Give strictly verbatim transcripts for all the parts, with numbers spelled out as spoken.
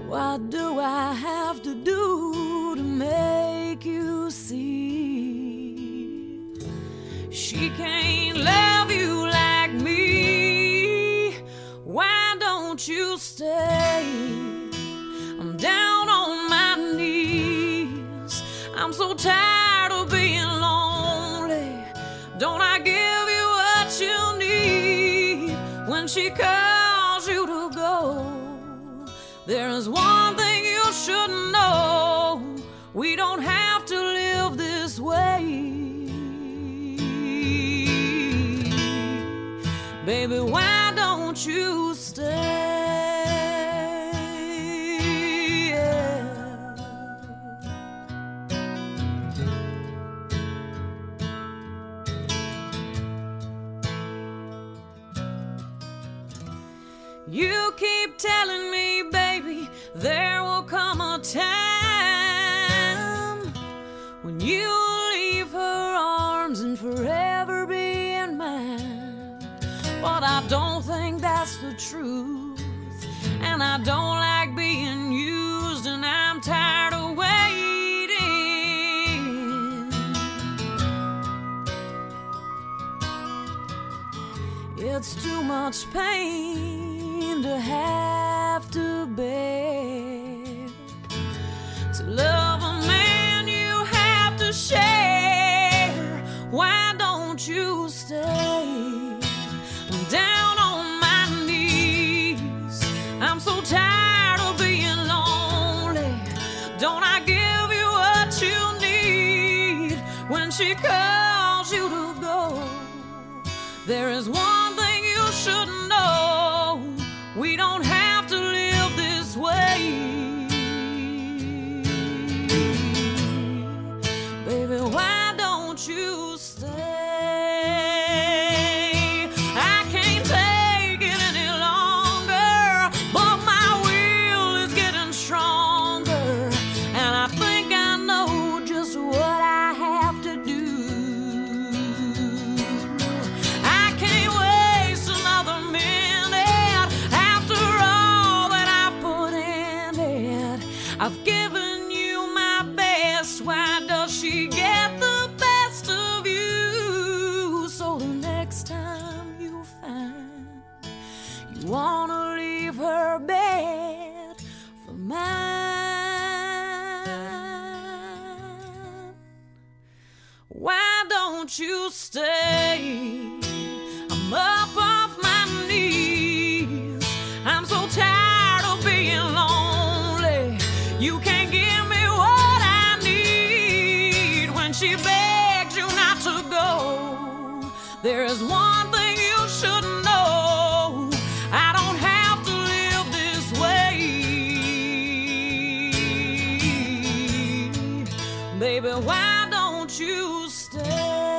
What do I have to do to make you see? She can't love you like me. Why don't you stay? I'm down on my knees. I'm so tired of being lonely. Don't I give you what you need when she calls you to go? There is one thing you should know. We don't have to live this way. Baby, why don't you stay? You keep telling me, baby, there will come a time when you'll leave her arms and forever be in mine. But I don't think that's the truth, and I don't like being used, and I'm tired of waiting. It's too much pain to have to bear. To love a man you have to share. Why don't you stay? I'm down on my knees. I'm so tired of being lonely. Don't I give you what you need when she calls you to go? There is one thing you should know. We don't have to live this way. Baby, why don't you stay? I can't take it any longer, but my will is getting stronger, and I think I know just what I have to do. I can't waste another minute. I've given you my best. Why does she get the best of you? So the next time you find you wanna leave her bed for mine, why don't you stay? I'm up off my knees. I'm so tired of being lonely. You can't give me what I need when she begs you not to go. There is one thing you should know. I don't have to live this way. Baby, why don't you stay?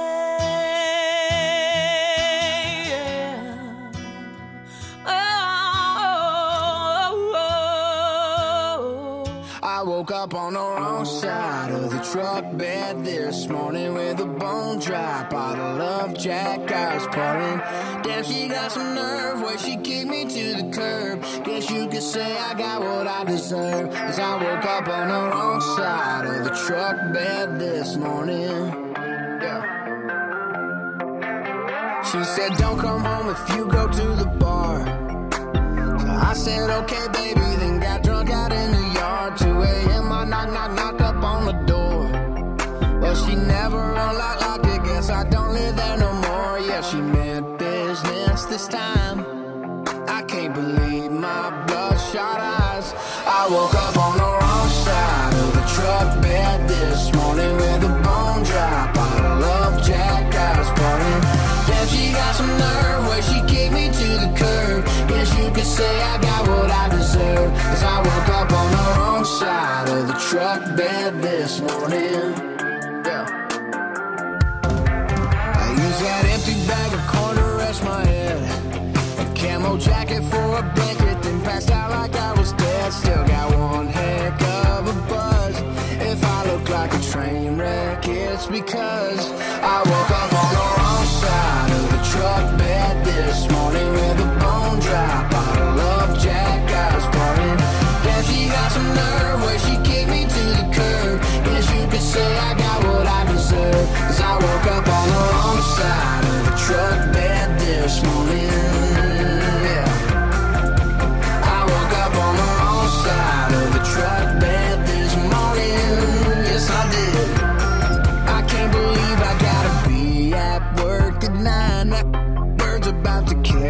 I woke up on the wrong side of the truck bed this morning with a bone dry bottle of Jack I was pouring. Damn, she got some nerve where she kicked me to the curb. Guess you could say I got what I deserve, 'cause I woke up on the wrong side of the truck bed this morning. Yeah. She said don't come home if you go to the bar. So I said okay baby, then got drunk out in the yard. Two a.m. I knock, knock, knock up on the door, but she never unlocked, locked it. Guess I don't live there no more. Yeah, she meant business this time. I can't believe my bloodshot eyes. I woke up on the wrong side of the truck bed this morning with a bone dry bottle of Jack I was pouring. Damn, she got some nerve where she kicked me to the curb. Guess you could say I got what I deserve, 'cause I woke up on the wrong side of the truck bed this morning. Yeah. I used that empty bag of corn to rest my head, a camo jacket for a blanket, then passed out like I was dead. Still got one heck of a buzz. If I look like a train wreck, it's because I woke up on the wrong side of the truck bed this morning with a bone dry bottle of Jack I was pouring. Damn, she got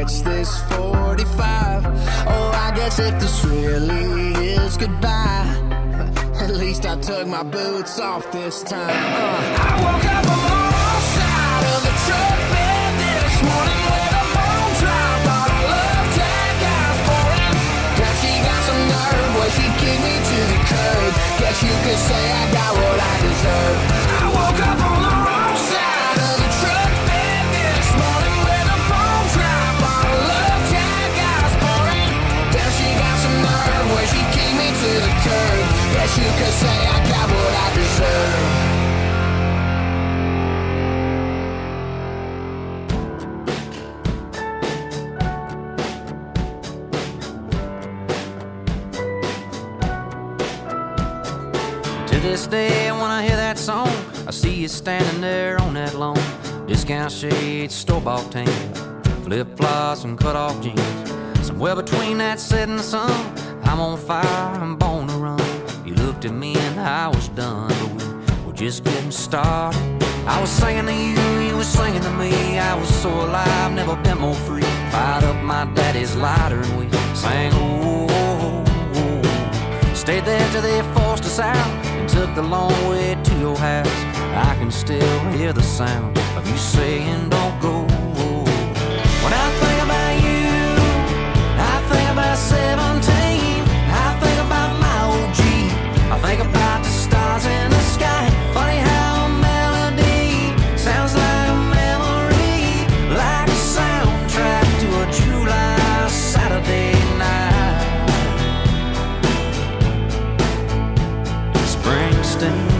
hits this forty-five. Oh, I guess if this really is goodbye, at least I took my boots off this time. uh. I woke up on the wrong side of the truck bed this morning with a bone drop on a love tag I was pouring. Now she got some nerve where she kicked me to the curb. Guess you could say I got what I deserve. I woke up on the wrong side of the truck bed this morning with a bone drop on a love tag I was pouring. Now she got some nerve where she kicked me to the curb. Guess you could say I got what I deserve. To this day, when I hear that song, I see you standing there on that lawn. Discount shades, store-bought tan, flip-flops and cut-off jeans. Somewhere between that setting sun, I'm on fire, I'm born to run. You looked at me and I was done, but we were just getting started. I was singing to you, you were singing to me. I was so alive, never been more free. Fired up my daddy's lighter and we sang, oh, oh, oh. Stayed there till they forced us out and took the long way to your house. I can still hear the sound of you saying don't go. When I think about you, I think about seventeen. I think about my O G. I think about the stars in the sky. Funny how a melody sounds like a memory, like a soundtrack to a July Saturday night. Springsteen.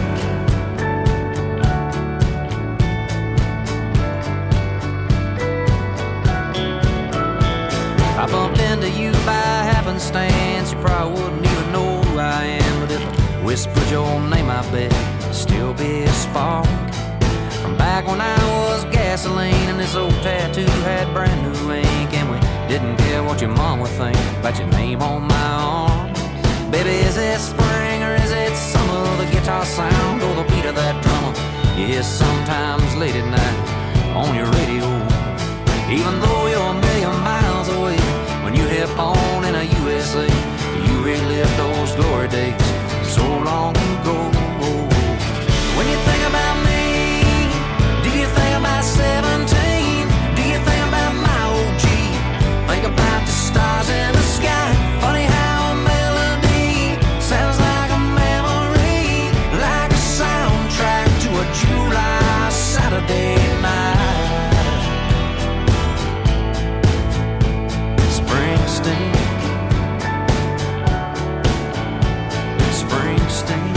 I bumped into you by happenstance. You probably wouldn't even know who I am, but if I whispered your name, I bet it'd still be a spark from back when I was gasoline and this old tattoo had brand new ink, and we didn't care what your mom would think about your name on my arm. Baby, is it spring or is it summer? The guitar sound or the beat of that drummer you hear sometimes late at night on your radio. Even though you're a million miles away, when you hit on in a U S A, you relive those glory days so long ago. When you think about me, do you think about seventeen? Do you think about my O G? Think about the stars in the sky. Funny how a melody sounds like a memory, like a soundtrack to a July Saturday night. Springsteen, Springsteen.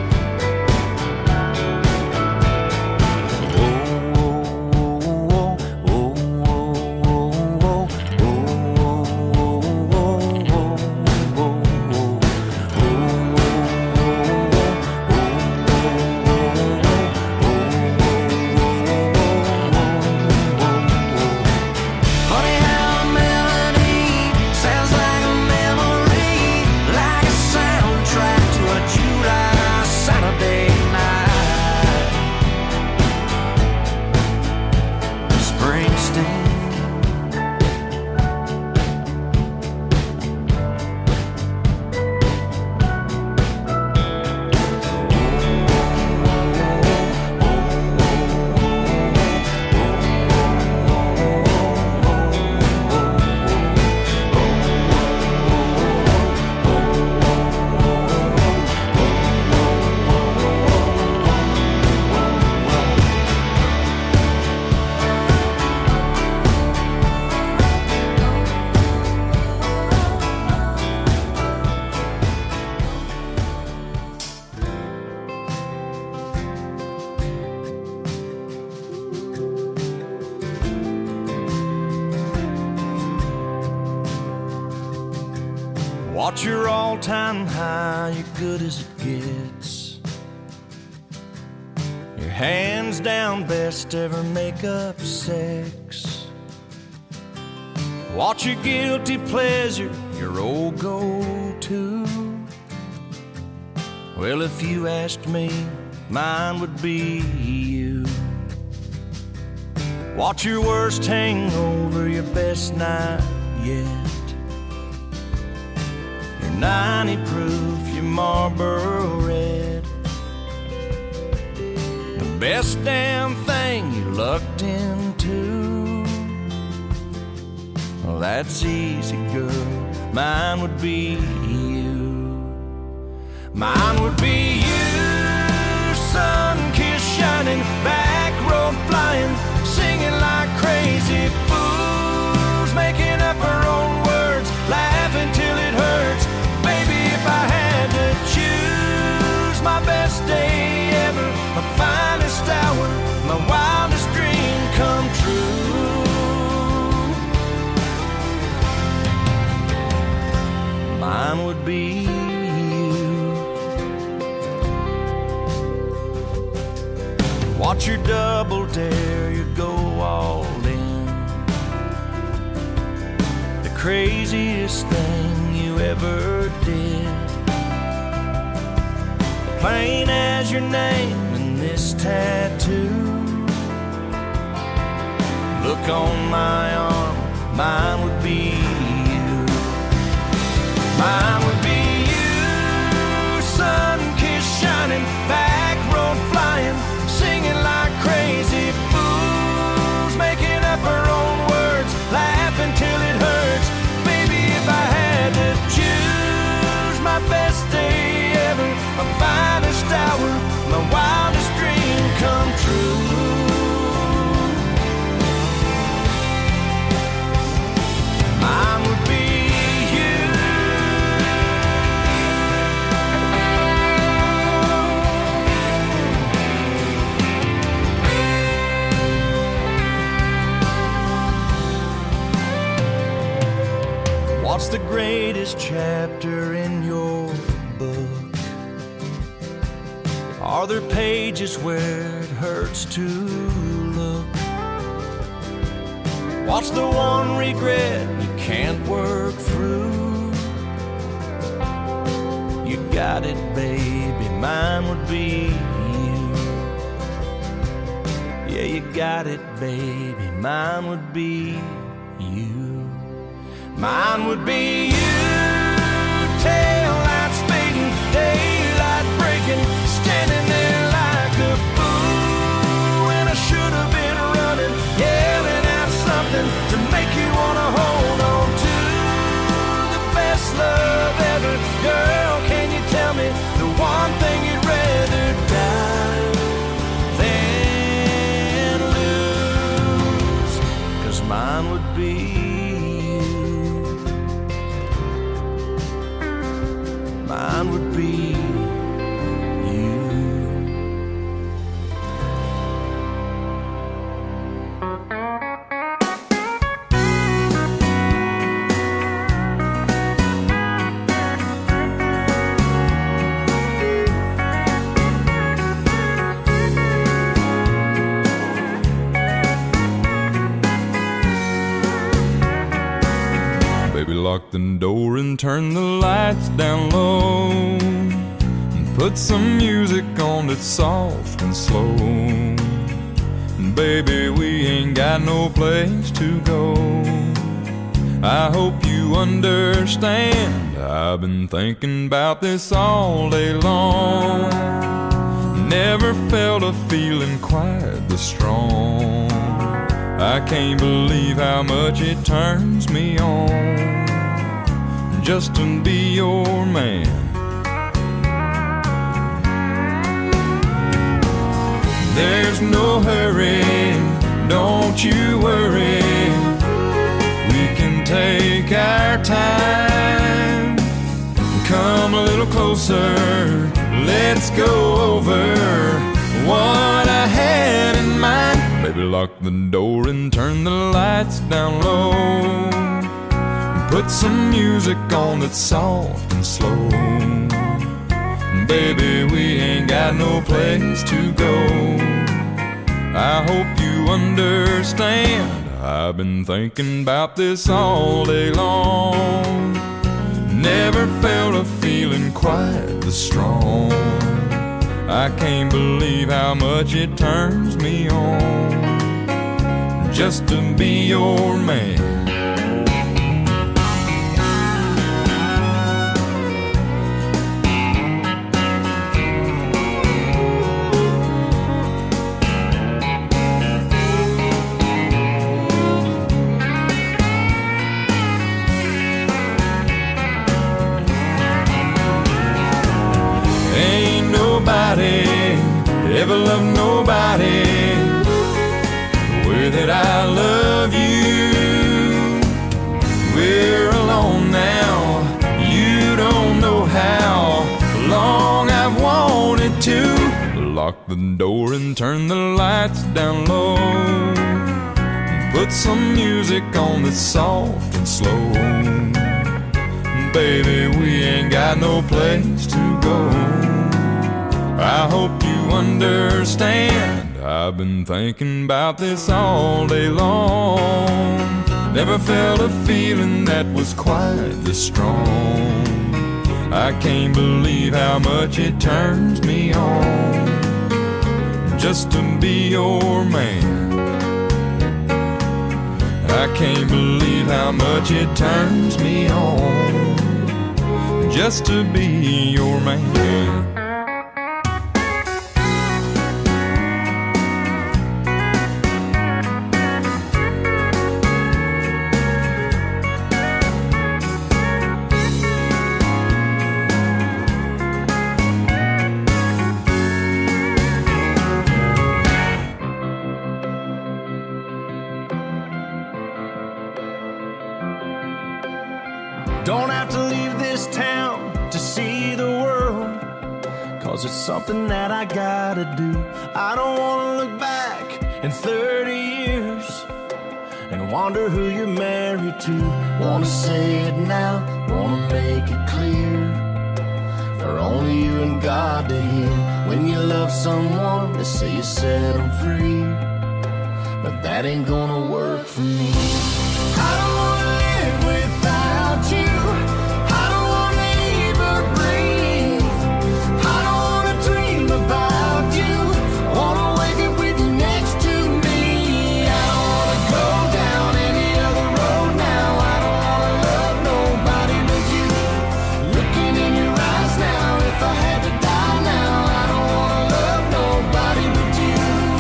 Watch your all-time high, you're good as it gets. Your hands down best ever make-up sex. Watch your guilty pleasure, your old go-to. Well, if you asked me, mine would be you. Watch your worst hang over your best night yet. Your ninety proof, your Marlboro Red. The best damn thing you lucked into. Well, that's easy, girl. Mine would be you. Mine would be you. Sun-kissed, shining, back road flying, singing like crazy fools, making up our own words, laughing till it hurts. Baby, if I had to choose, my best day ever, my finest hour, my wildest dream come true. Mine would be you. Watch your double dare, you go all in. The craziest thing you ever did. Plain as your name and this tattoo. Look on my arm, mine would be you. Mine would be you. Sun-kissed, shining, back road flying, singing like crazy fools, making up our own words, laughing till it hurts. Baby, if I had to choose, my best day ever, my finest hour, my wildest dream come true. Mine would be you. What's the greatest chapter in your book? Are there pages where it hurts to look? What's the one regret you can't work through? You got it, baby, mine would be you. Yeah, you got it, baby, mine would be you. Mine would be you. Tail lights fading, daylight breaking, standing there like a fool when I should have been running, yelling out something to make you wanna hold on to the best love ever. Girl, can you tell me the one thing you'd rather die than lose? 'Cause mine would be, mine would be you. Baby, lock the door and turn the lights down low, and put some music on that's soft and slow. And baby, we ain't got no place to go. I hope you understand, I've been thinking about this all day long. Never felt a feeling quite this strong. I can't believe how much it turns me on just to be your man. There's no hurry, don't you worry. We can take our time. Come a little closer, let's go over what I had in mind. Baby, lock the door and turn the lights down low, and put some music on that's soft and slow. Baby, we ain't got no place to go. I hope you understand, I've been thinking about this all day long. Never felt a feeling quite this strong. I can't believe how much it turns me on just to be your man. Ain't nobody ever loved nobody the way that I love you. We're alone now, you don't know how long I've wanted to lock the door and turn the lights down low and put some music on that's soft and slow. Baby, we ain't got no place to go. I hope you understand. I've been thinking about this all day long. Never felt a feeling that was quite this strong. I can't believe how much it turns me on just to be your man. I can't believe how much it turns me on just to be your man. Don't have to leave this town to see the world, 'cause it's something that I gotta do. I don't wanna look back in thirty years and wonder who you're married to. Wanna say it now, wanna make it clear, for only you and God to hear. When you love someone, they say you set them free, but that ain't gonna work for me. I don't wanna live without you. I don't wanna even breathe. I don't wanna dream about you. Wanna wake up with you next to me. I don't wanna go down any other road now. I don't wanna love nobody but you. Looking in your eyes now, if I had to die now, I don't wanna love nobody but you.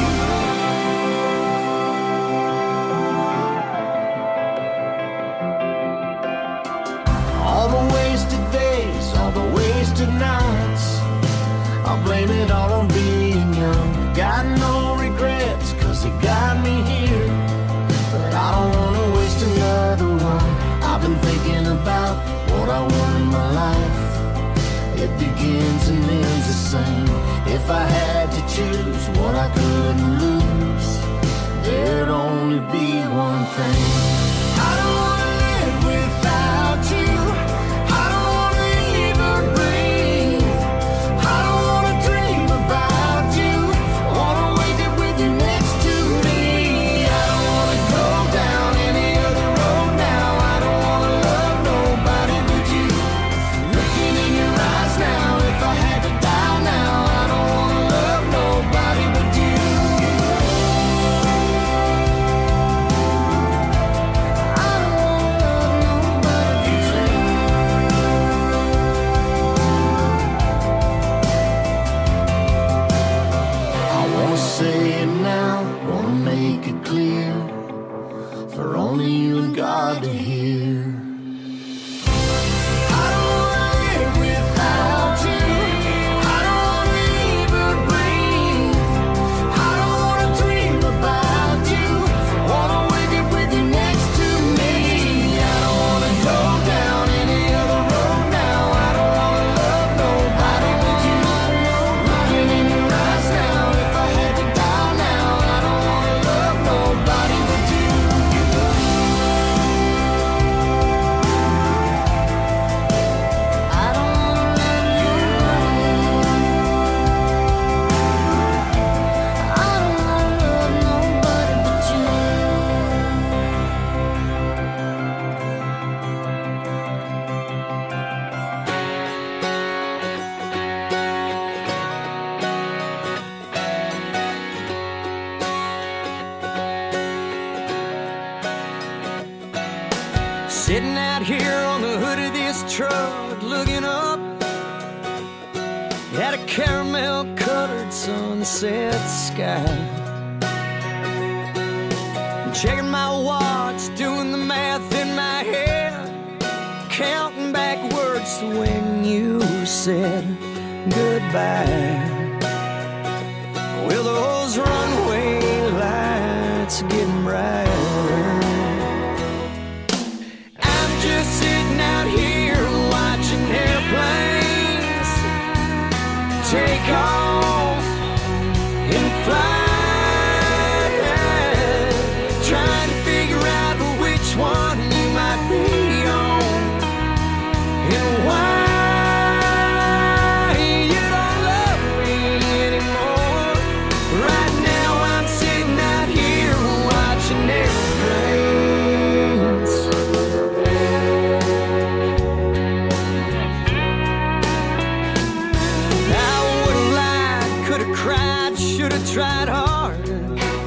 All the wasted days, all the wasted nights, I'll blame it all on being young. Got no regrets, 'cause it got me here, but I don't wanna waste another one. I've been thinking about what I want in my life. It begins and ends the same. If I had to choose what I couldn't lose, there'd only be one thing. I don't wanna live without you. I don't wanna even breathe. I don't wanna dream about you. Wanna wake up with you next to me. I don't wanna go down any other road now. I don't wanna love nobody but you. Looking in your eyes now, if I had to die now, I don't wanna love nobody but you. I don't at a caramel-colored sunset sky. Checking my watch, doing the math in my head, counting backwards to when you said goodbye. Well, those runway lights are getting brighter. I'm just sitting out here watching airplanes take off and fly. One you might be on, and why you don't love me anymore. Right now I'm sitting out here watching airplanes. I would've lied, could've cried, should've tried harder,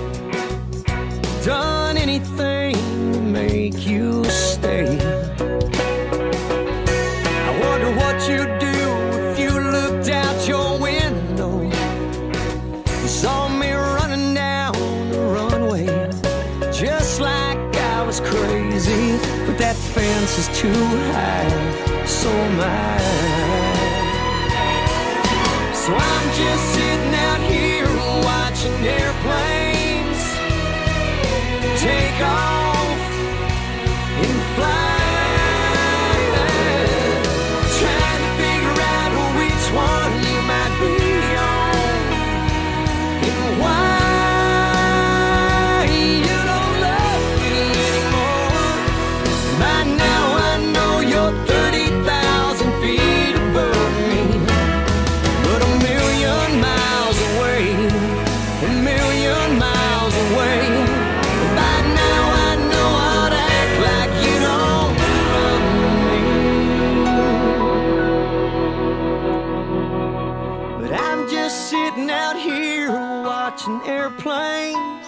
done anything make you stay. I wonder what you'd do if you looked out your window and saw me running down the runway, just like I was crazy. But that fence is too high, so am I. So I'm just sitting out here watching airplanes take off and fly, trying to figure out which one you might be on, and why you don't love me anymore. By now I know you're thirty thousand feet above me, but a million miles away, a million miles away. By now I know I'd act like you don't love me. But I'm just sitting out here watching airplanes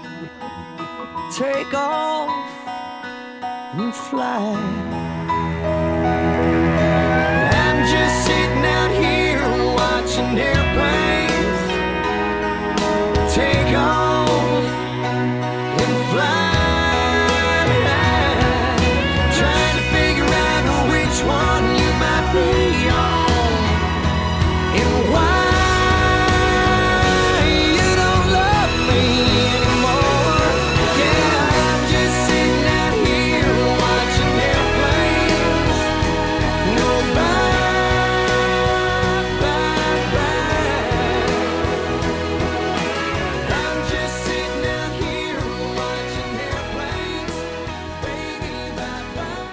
take off and fly. I'm just sitting out here watching airplanes take off and fly, trying to figure out which one you might be on, and why you don't love me anymore. Yeah, I'm just sitting out here watching airplanes go by, by, by. I'm just sitting out here watching airplanes, baby, bye, bye.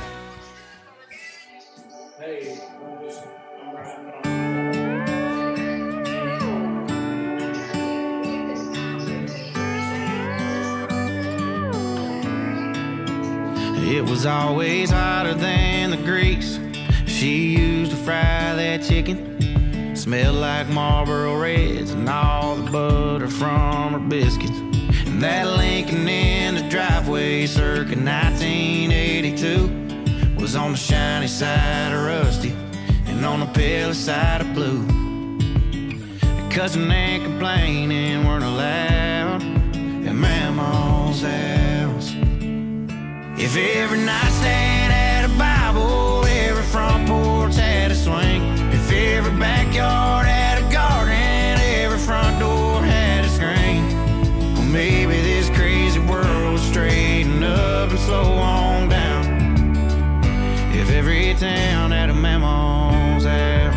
It was always hotter than the grease she used to fry that chicken. Smelled like Marlboro Reds and all the butter from her biscuits. And that Lincoln in the driveway circa nineteen eighty-two was on the shiny side of rusty and on the pale side of blue. Cussing and complaining weren't allowed at Mama's house. If every nightstand had a Bible, every front porch had a swing, if every backyard had a garden, every front door had a screen, well, maybe this crazy world would straighten up and slow on down. If every town had a Mama's house.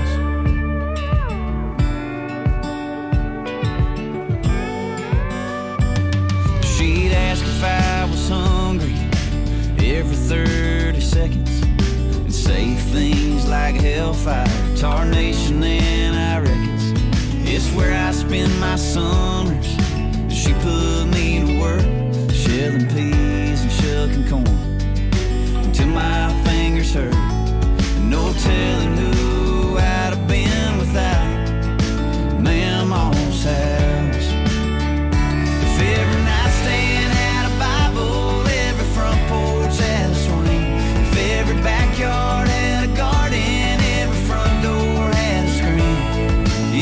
She'd ask if I was hungry every thirty seconds and say things like hellfire, tarnation, and I reckons it's where I spend my summers. She put me to work shelling peas and shucking corn until my fingers hurt. No telling who I'd have been without Mama's house. If every nightstand had a Bible, every front porch had a swing, if every backyard had a garden, every front door had a screen,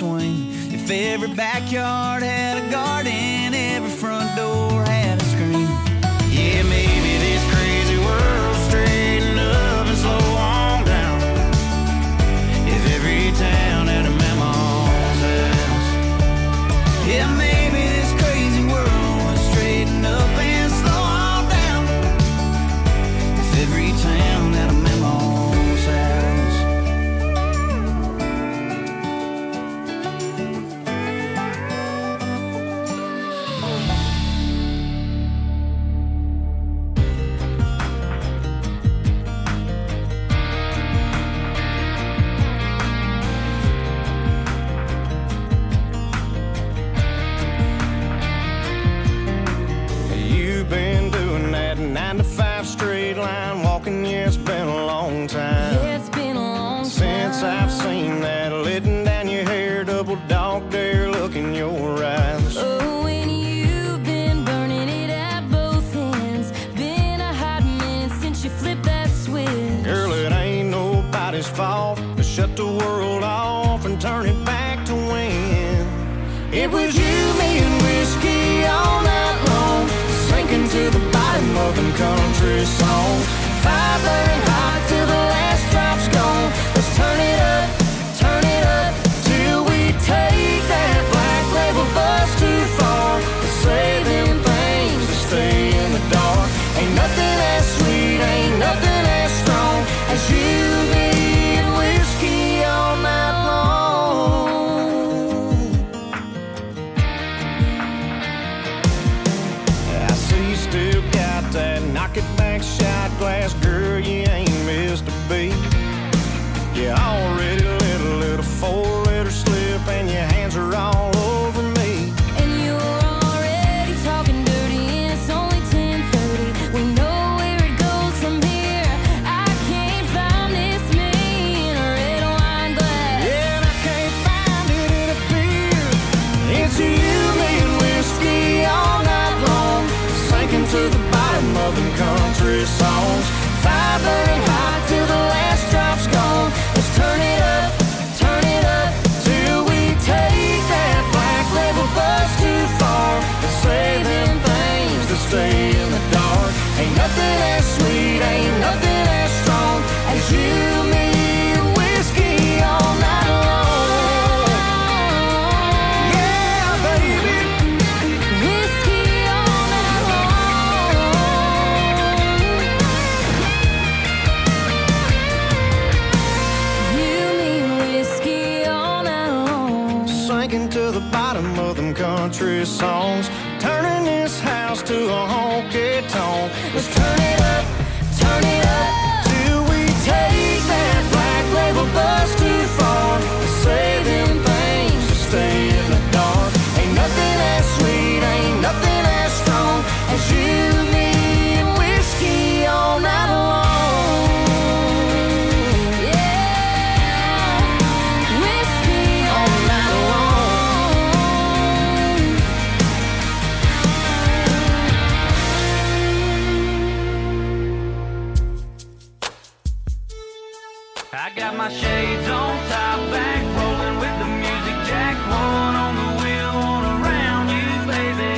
swing. If every backyard had a garden, every front door had a screen. Yeah, maybe this crazy world straighten up and slow on down. If every town had a mama's house. Yeah, maybe this crazy world would straighten up and slow on down. If every town had a mama's house. You've been doing that nine to five straight line walking, yeah, it's been a long time. Yeah, it's been a long time Since I've seen that letting down your hair, double dog dare look in your eyes. Oh, and you've been burning it at both ends. Been a hot minute since you flipped that switch. Girl, it ain't nobody's fault to shut the world off and turn it back to when it was you, me, and whiskey all night long, sinking to the bottom of them country songs. Fire burning hot till the last drop's gone. Let's turn it up, turn it up, till we take that black label bus too far. Let's say them things to stay in the dark. Ain't nothing as sweet, ain't nothing as strong as you, me, and whiskey all night long. I see you still got that knock it back shot glass, girl, you ain't missed a beat. You already let a little four-letter slip and your hands are all over me. And you're already talking dirty, and it's only ten thirty. We know where it goes from here. I can't find this me in a red wine glass. Yeah, and I can't find it in a beer. It's you, me, and whiskey all night long, sinking to the bottom of them country songs. Fire burning hot till the last drop's gone. Let's turn it up, turn it up, till we take that black label bus too far. Let's say them things to stay in the dark. Ain't nothing as sweet, ain't nothing as strong as you, me, and whiskey all night long. Yeah, baby. Whiskey all night long. You mean whiskey all night long. Sinking to the bottom of them country songs, turning this house to a honky tonk. Let's turn it up, turn it up, till we take that black label bus too far. Say them things to stay in the dark. Ain't nothing as sweet, ain't nothing as strong as you, me, and whiskey all night long. Yeah, whiskey all night long. I got my shades on, top back, rolling with the music jack. One on the wheel, one around you, baby.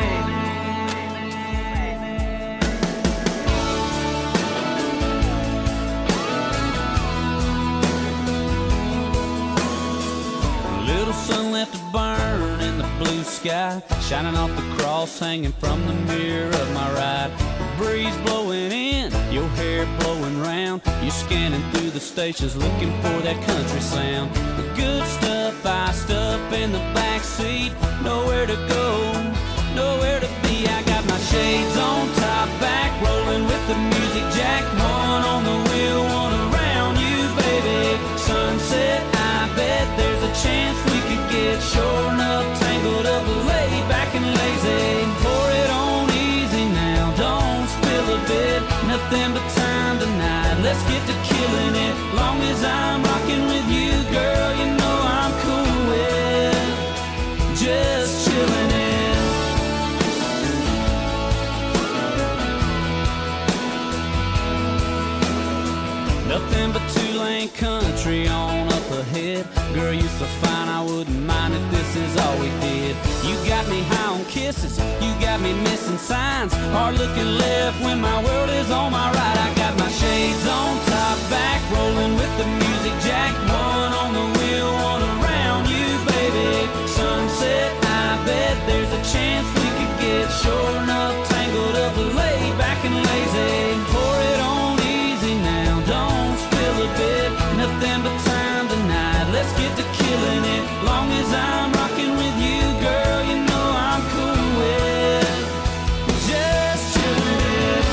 Little sun left to burn in the blue sky, shining off the cross hanging from the mirror of my ride. Breeze blowing in, your hair blowing round. You're scanning through the stations looking for that country sound. The good stuff iced up in the back seat. Nowhere to go, nowhere to be. I got my shades on, top back, rolling with the music jack. One on the wheel, one around you, baby. Sunset, I bet there's a chance we could get shorn up, tangled up, laid back and lazy. Pour it on easy now, don't spill a bit. Nothing but time tonight, let's get to killing it. Long as I'm rocking with you, girl, you know I'm cool with just chilling it. Nothing but two-lane country on up ahead. Girl, you so fine I wouldn't signs, hard looking left when my world is on my right. I got my shades on, top back, rolling with the music jacked. One on the wheel, one around you, baby. Sunset, I bet there's a chance we could get sure enough tangled up, laid back and lazy. Pour it on easy now, don't spill a bit. Nothing but time tonight, let's get to killing it. Long as I'm rocking with you, girl, you know I'm cool with just chilling it.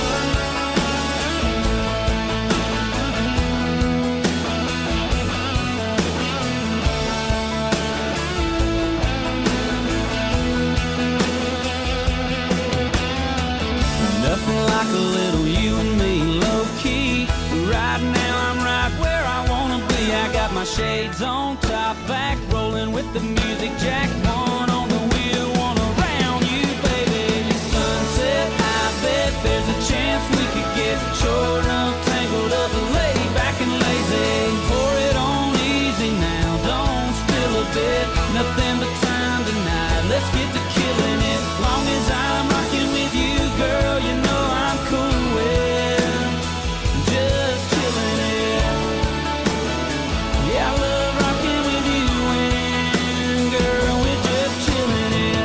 Nothing like a little you and me, low key. Right now I'm right where I wanna be. I got my shades on, top back, rolling with the music jack. One on the wheel, one around you, baby. Sunset, I bet there's a chance we could get short enough, tangled up, laid back and lazy. Pour it on easy now, don't spill a bit. Nothing but time tonight, let's get to killing it. Long as I'm rocking with you, girl, you know I'm cool with just chilling it. Yeah, I love rocking with you and girl, we're just chilling it.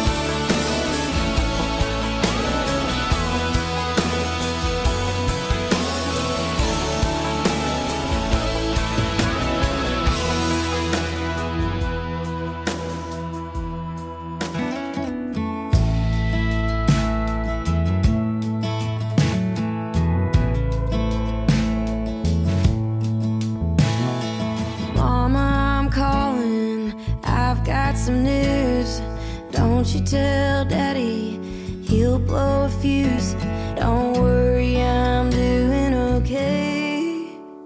Mama, I'm calling, I've got some news. Don't you tell Daddy, he'll blow a fuse. Don't worry, I'm doing okay.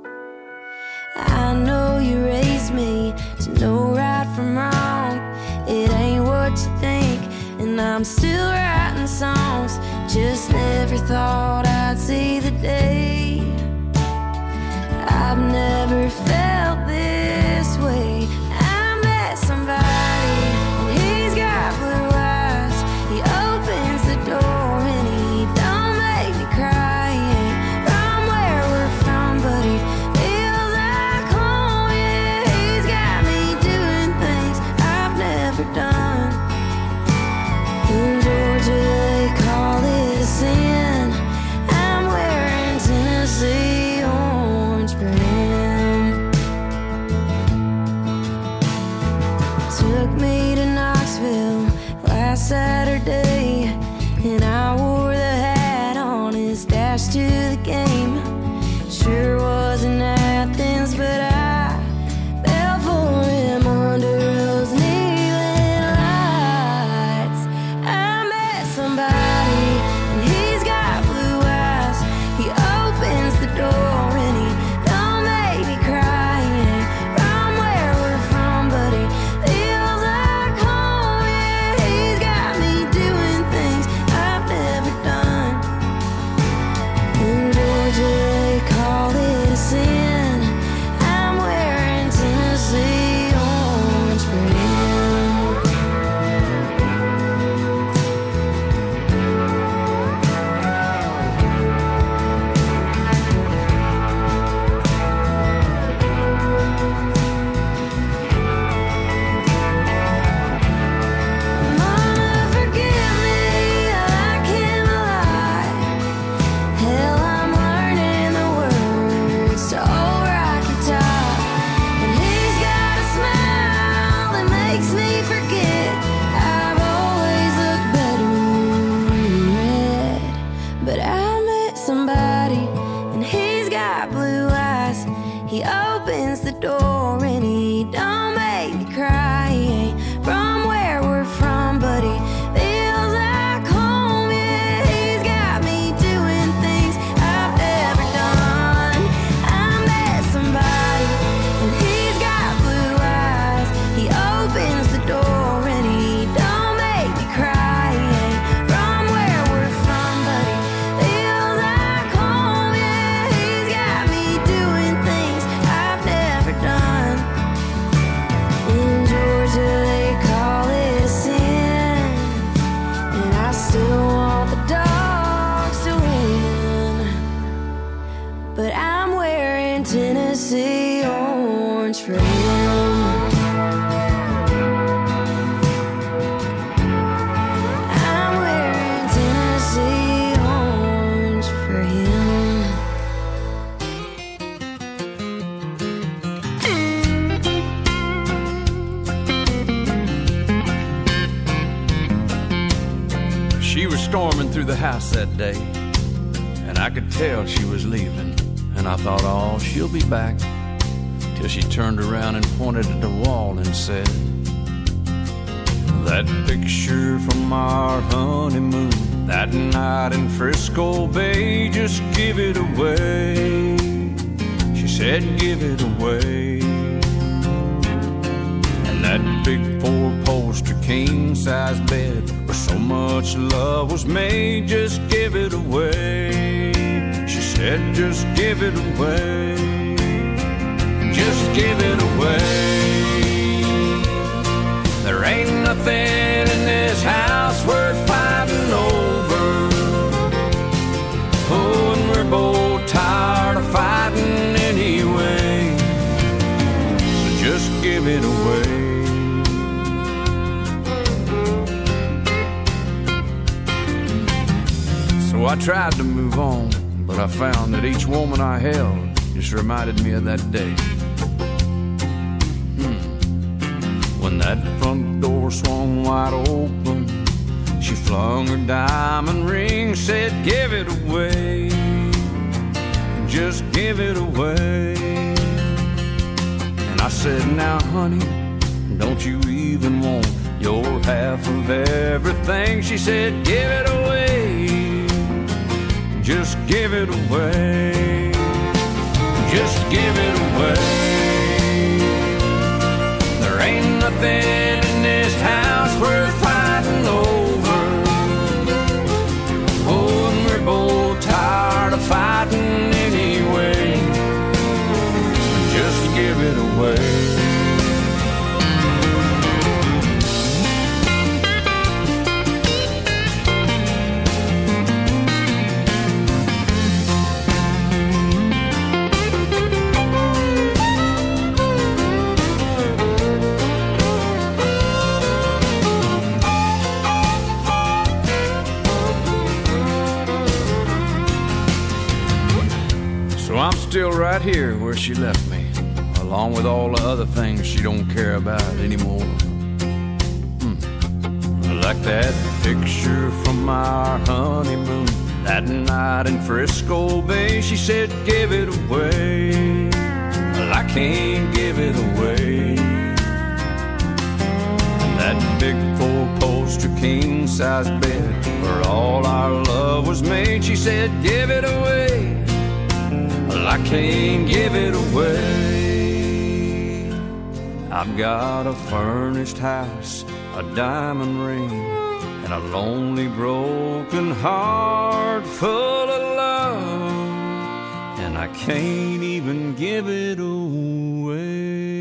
I know you raised me to know right from wrong. It ain't what you think, and I'm still writing songs. Just never thought I'd see the day. I've never felt this way. I met somebody, and he's got blue eyes. He opens the door and he don't make me cry. He ain't from where we're from, but he feels like home. Yeah, he's got me doing things I've never done. In Georgia they call it a sin. I'm wearing Tennessee orange brim. Took me to Knoxville last Saturday, and I wore the hat on his dash to the game. Sure wasn't Athens, but I fell for him under those neon lights. I met somebody, and he's got blue eyes. He opens the door and he don't make me cry. He ain't from where we're from, but he feels like home. Yeah, he's got me doing things I've never done. In Georgia they call it a sin. I'm storming through the house that day, and I could tell she was leaving. And I thought, oh, she'll be back. Till she turned around and pointed at the wall and said, that picture from our honeymoon, that night in Frisco Bay, just give it away. She said, give it away. And that big four-poster king-size bed where so much love was made, just give it away. She said, just give it away. Just give it away. There ain't nothing in this house worth fighting over. Oh, and we're both tired of fighting anyway. So just give it away. So I tried to move on, but I found that each woman I held just reminded me of that day. Hmm. When that front door swung wide open, she flung her diamond ring, said, give it away. Just give it away. And I said, now honey, don't you even want your half of everything? She said, give it away. Just give it away. Just give it away. There ain't nothing in this house worth fighting over. Oh, and we're both tired of fighting anyway. Just give it away. I'm still right here where she left me, along with all the other things she don't care about anymore. Hmm. Like that picture from our honeymoon, that night in Frisco Bay. She said, give it away. Well, I can't give it away. And that big four-poster king-size bed where all our love was made, she said, give it away. Well, I can't give it away. I've got a furnished house, a diamond ring, and a lonely broken heart full of love, and I can't even give it away.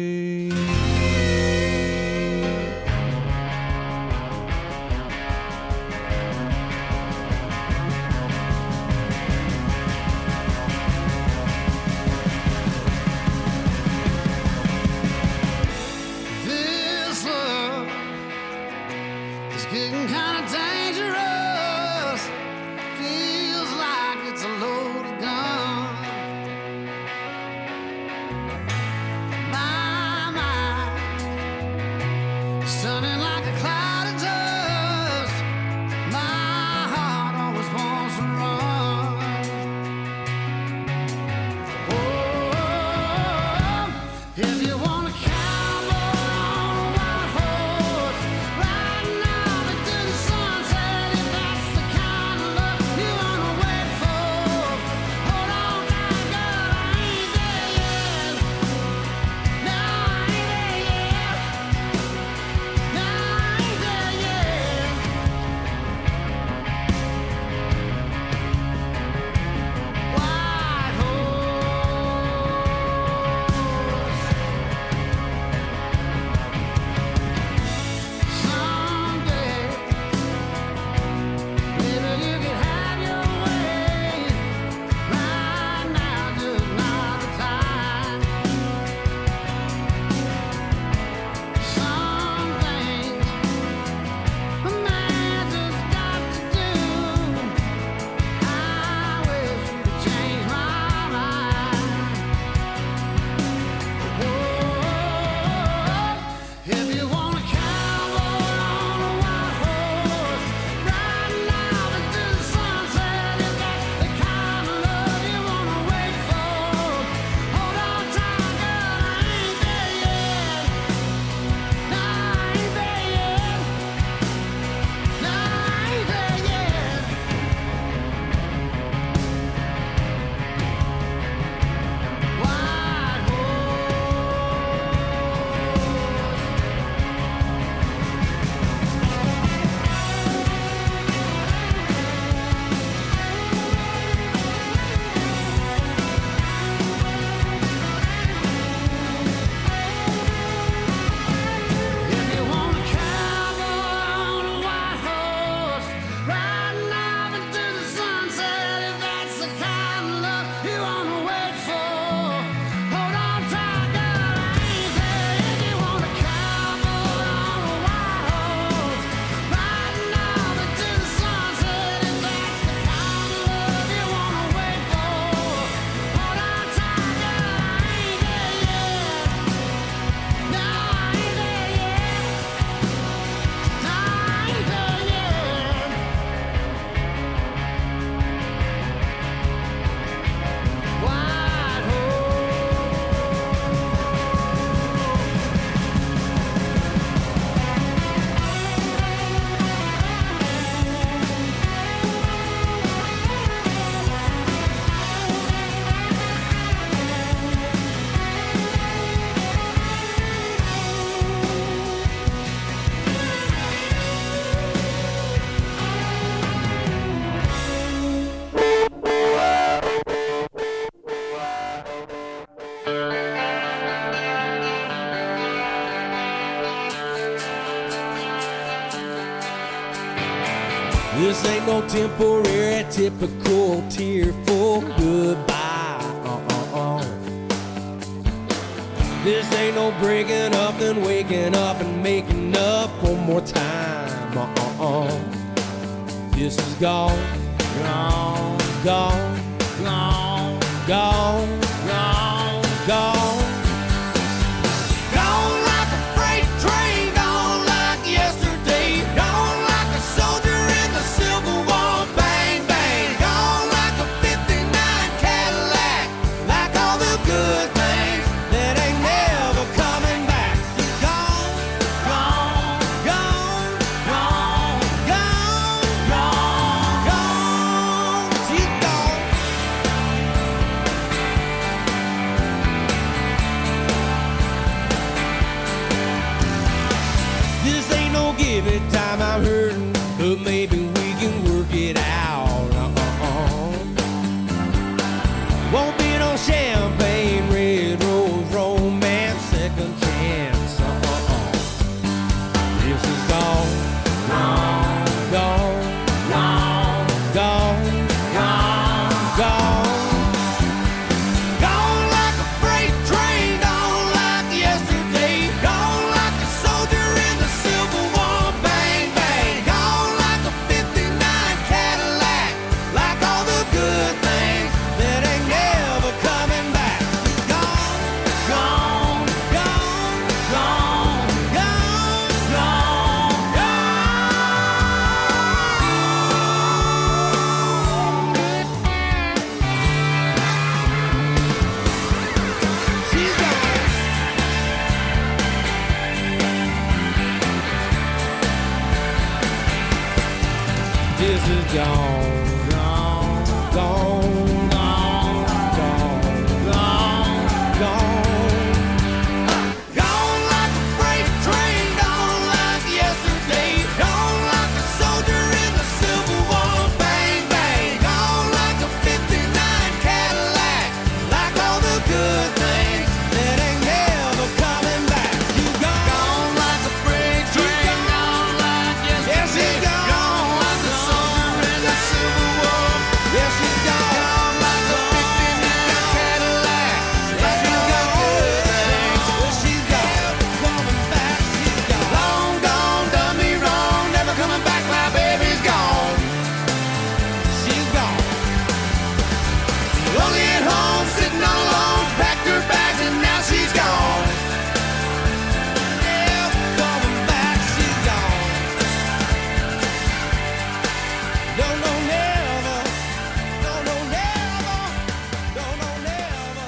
Getting kind of dangerous. Feels like it's a loaded gun. My mind is turning like a cloud of dust. My heart always wants to run. Oh, if you want to cowboy on a wild horse, right now. Now This ain't no temporary, typical, tearful goodbye. Uh-uh-uh. This ain't no breaking up and waking up and making up one more time. Uh-uh-uh. This is gone, gone, gone, gone, gone, gone, gone. Gone like a freight train, gone like yesterday, gone like a soldier in the Civil War, bang, bang, gone like a fifty-nine Cadillac, like all the good things that ain't never coming back. Gone, gone, gone, gone, gone, gone, gone, she's gone. This ain't no give it time, I'm hurting, but maybe we can work it out. Uh-uh-uh. Won't be no champagne, red rose, romance, second chance. Uh-uh-uh. This is gone, gone, gone, gone, gone, gone, gone. Gone like a freight train, gone like yesterday, gone like a soldier in the Civil War, bang, bang, gone like a fifty-nine Cadillac, like all the good things that ain't never coming back. Gone, gone, gone, gone, gone, gone, gone. She's gone. This is gone, gone, gone, gone, gone, gone, gone. Gone like a freight train, gone like yesterday, gone like a soldier in the Civil War, bang, bang, gone like a fifty-nine Cadillac, like all the good things that ain't never coming back. You gone, gone like a freight train, gone like yesterday, gone like a soldier in the Civil War. Yes, she's gone. Gone like a fifty-nine Cadillac, like all the good things. Well, she's gone. Coming back, she's gone. Long gone, done me wrong, never coming back, my baby's gone. She's gone. Lonely at home, sitting all alone, packed her bags and now she's gone. Never coming back, she's gone. No, no, never. No, no, never. No, no, never.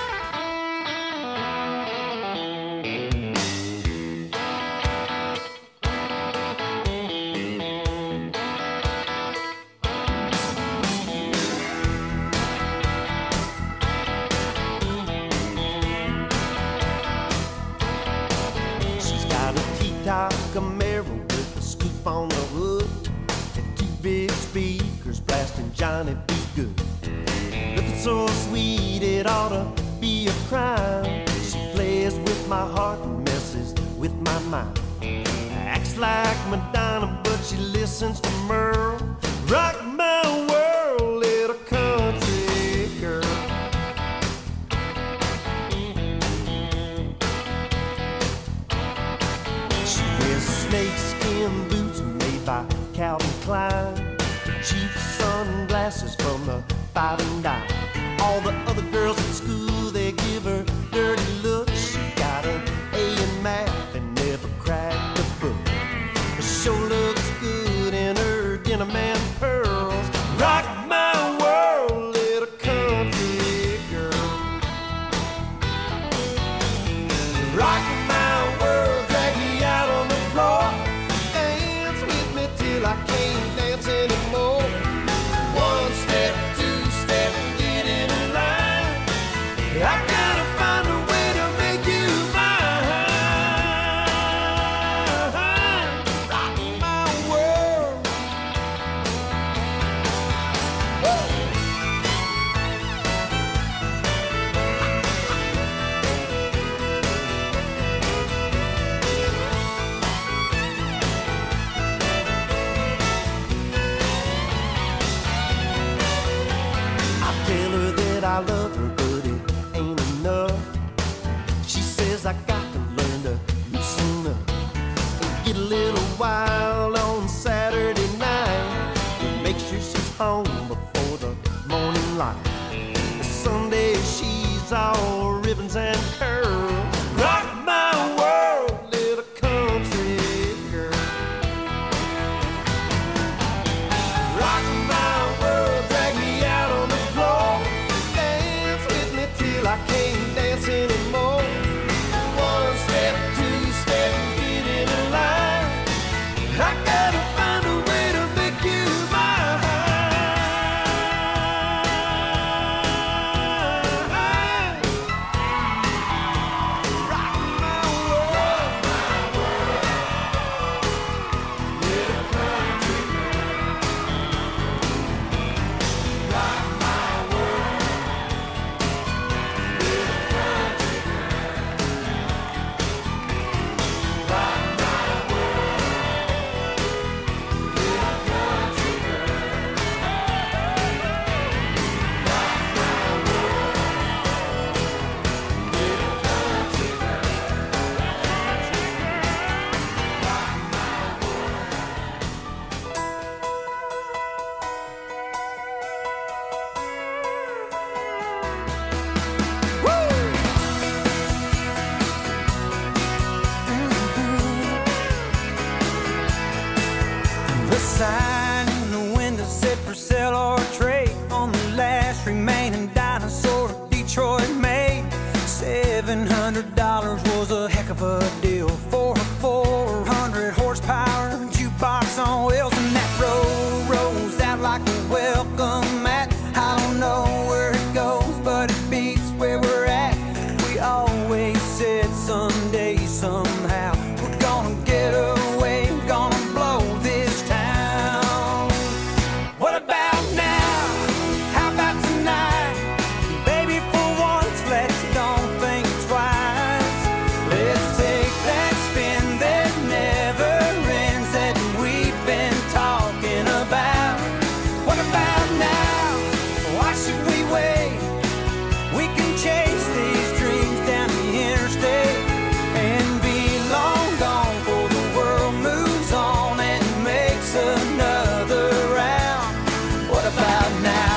She's got a T-top Camaro with a scoop on the hood and two big speakers blasting Johnny B. Good. Looking so sweet it ought to be a crime. She plays with my heart and messes with my mind. Acts like Madonna, but she listens to Merle. Rock my world, little country girl. She wears snakeskin boots made by Calvin Klein, cheap sunglasses from the five and dime. All the other girls at school, they give her dirty looks. She got an A in math and never cracked a book. Her show looks good in her denim and pearls. Rock my world, little country girl. Rock my world, drag me out on the floor. Dance with me till I can't dance anymore. One step, two step, get in line. get a little wild on Saturday night. Make sure she's home before the morning light. Sunday she's all ribbons and curls. Rock my world, little country girl. Rock my world, drag me out on the floor. Dance with me till I can't dance anymore. One step, two step, get in a line. I gotta find a way to make you mine. Rock my world, my world. Little country girl. Rock my world. Little country girl. Rock my world. Little country girl. Rock my world. Little country girl. Rock my The sign in the window said for sale or trade on the last remaining dinosaur Detroit made. Seven hundred dollars was a heck of a deal for a four hundred horsepower jukebox on wheels, and that road rolls out like a welcome mat. I don't know where it goes, but it beats where we're at. We always said someday, somehow, we're gonna get away, gonna blow this town. What about now? How about tonight? Baby, for once, let's don't think twice. Let's take that spin that never ends that we've been talking about. What about now? Why should we wait? We can chase these dreams down the interstate and be long gone before the world moves on and makes another round. What about now?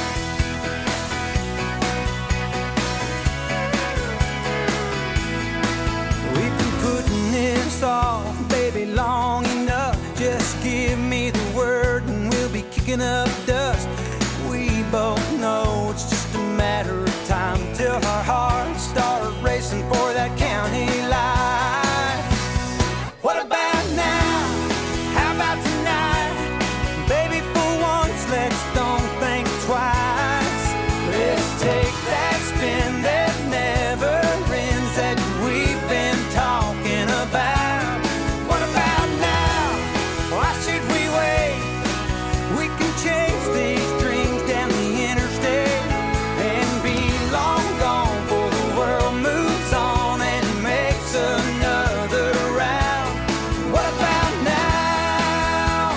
We've been putting this off, baby, long enough. Just give me the word and we'll be kicking up dust. We both know it's just a matter of time till our hearts start racing for that county line. What about now? How about tonight? Baby, for once, let's don't think twice. Let's take that spin that never ends that we've been talking about. What about now? Why should we wait? We can chase these dreams down the interstate and be long gone before the world moves on and makes another round. What about now?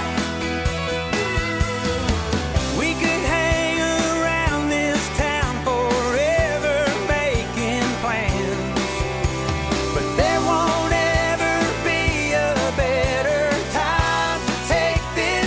We could hang around this town forever making plans, but there won't ever be a better time to take this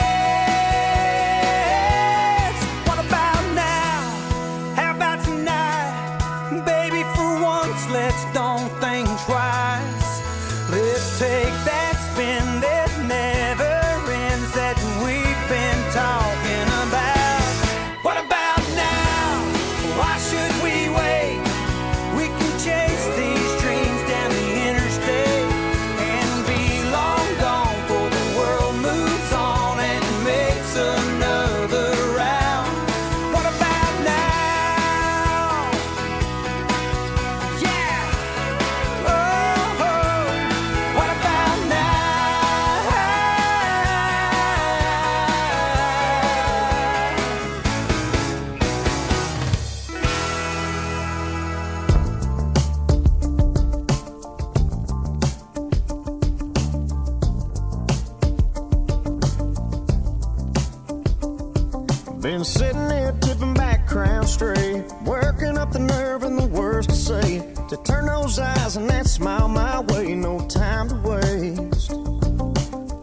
chance. What about now? How about tonight? Baby, for once, let's don't think twice. Let's take that spin that never ends that we've been talking about. What about now? Why should we wait? We can chase these dreams down the interstate and be long gone before the world moves on and makes another round. What about now? Yeah. Oh, oh. What about now? Been sitting there tipping back, crown straight, working up the nerve and the words to say, to turn those eyes and that smile my way. No time to waste.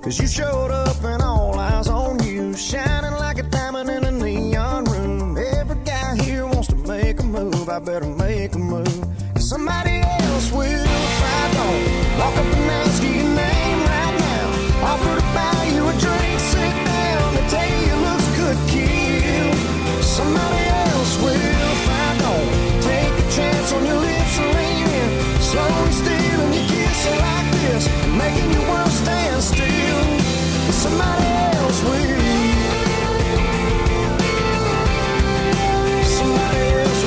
Cause you showed up and all eyes on you, shining like a diamond in a neon room. Every guy here wants to make a move, I better make a move. Cause somebody else will if I don't. Walk up and ask you your name right now. Offer to buy you a drink, sit down. They tell you your looks could kill. Somebody else will if I don't. Take a chance on your lips and lean in. Slowly stealing your kissing like this, making your world stand still. Somebody else will. Somebody else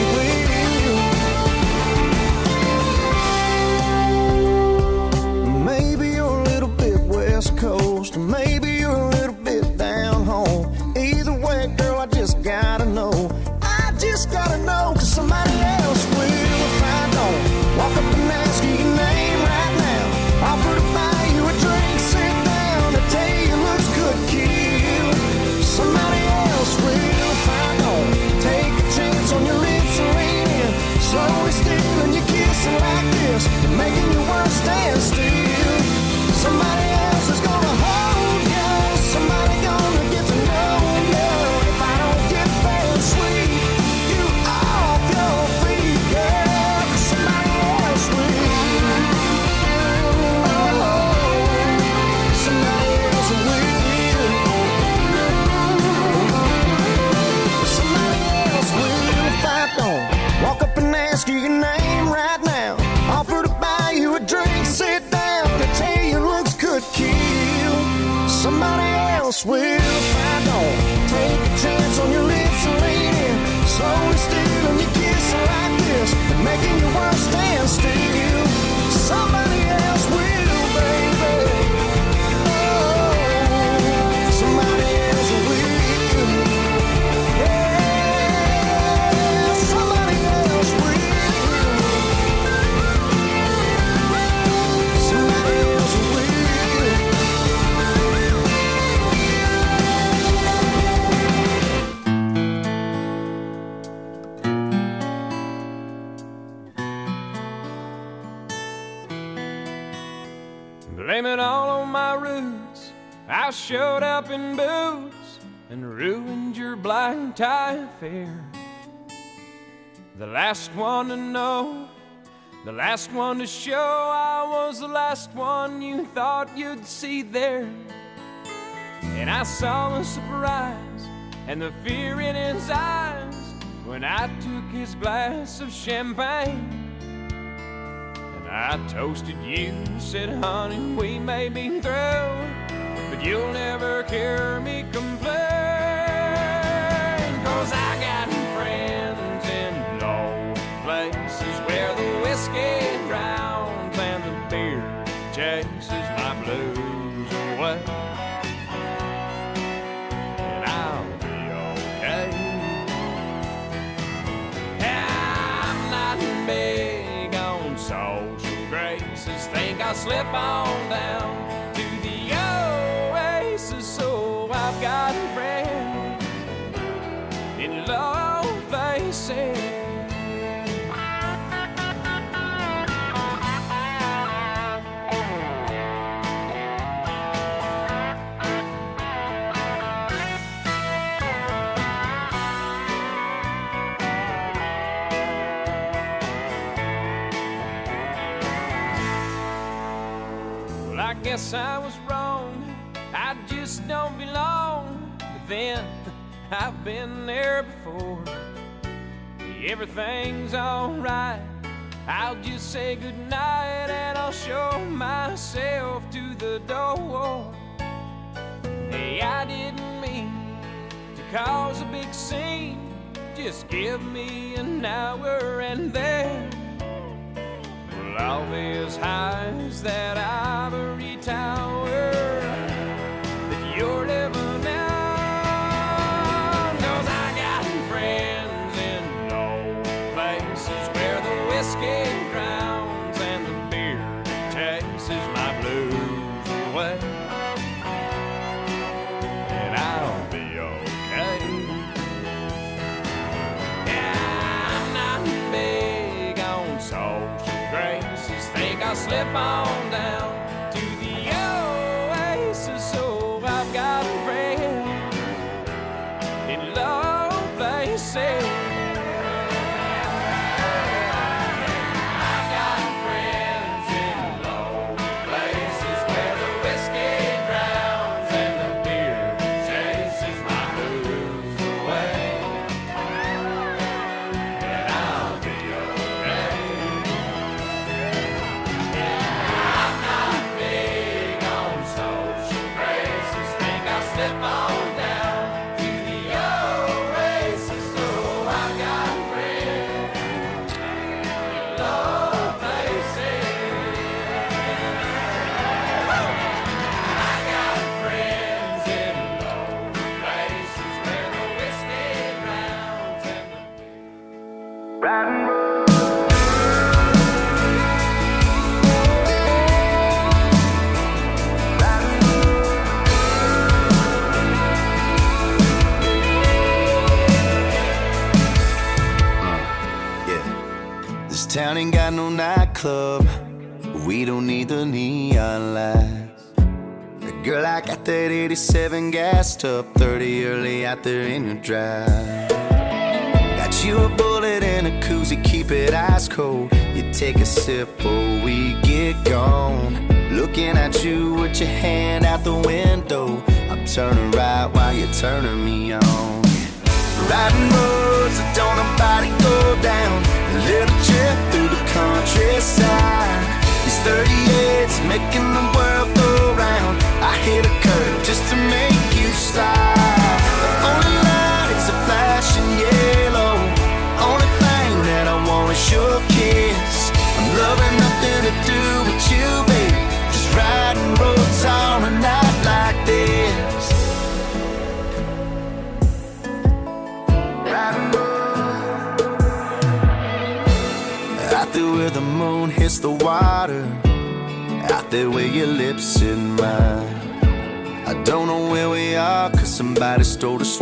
will. Maybe you're a little bit West Coast, or maybe you're a little bit down home. Either way, girl, I just gotta know. I just gotta know, cause somebody else will if I don't. Walk up and ask you your name right now. Offer to buy you a drink, sit down. They tell you your looks could kill. Somebody else will if I don't. Take a chance on your lips and lean in. Slowly stealing your kissing like this, making your world stand still. Somebody else is gonna hold you. Somebody gonna get to know you. If I don't get there and sweet you off your feet, girl, cause somebody else will. Oh, somebody else will. Somebody else will if I don't. Walk up and ask you your name right now. Offer to buy you a drink, sit down. They tell you looks could kill. Somebody else will if I don't. Take a chance on your lips and lean in. Slowly stealing your kissing like this, and making your world stand still. Somebody else will, baby. Oh, somebody else will. Yeah, somebody else will. Somebody else will. Blame it all on my roots. I showed up in boots and ruined your black tie affair. The last one to know, the last one to show. I was the last one you thought you'd see there. And I saw the surprise and the fear in his eyes when I took his glass of champagne. I toasted you, said, honey, we may be through, but you'll never hear me complain. Cause I got friends in low places where the whiskey drowns and the beer chases my blues away. And I'll be okay. I'm not big on social graces, think I'll slip on down to the oasis. So I've got a friend in low places. I guess I was wrong, I just don't belong. But then, I've been there before. Everything's alright, I'll just say goodnight and I'll show myself to the door. Hey, I didn't mean to cause a big scene, just give me an hour and then I'll be as high as that ivory tower that you're living on. Cause I got friends in low places where the whiskey drowns and the beer chases my blues away. And I'll be okay. Yeah, I'm not big on social graces, think I'll slip on down to the oasis. Town ain't got no nightclub, but we don't need the neon lights. Girl, I got that eighty-seven gassed up, thirty early out there in your drive. Got you a bullet and a koozie, keep it ice cold. You take a sip before we get gone. Looking at you with your hand out the window, I'm turning right while you're turning me on. Riding roads that don't nobody go down, a little trip through the countryside. These thirty-eights making the world go round. I hit a curve just to make you stop. The only lights are flashing yellow, only thing that I want is your kiss. I'm loving nothing to do with you, baby, just riding roads on a night like this. Out there where the moon hits the water, out there where your lips in mine. I don't know where we are, cause somebody stole the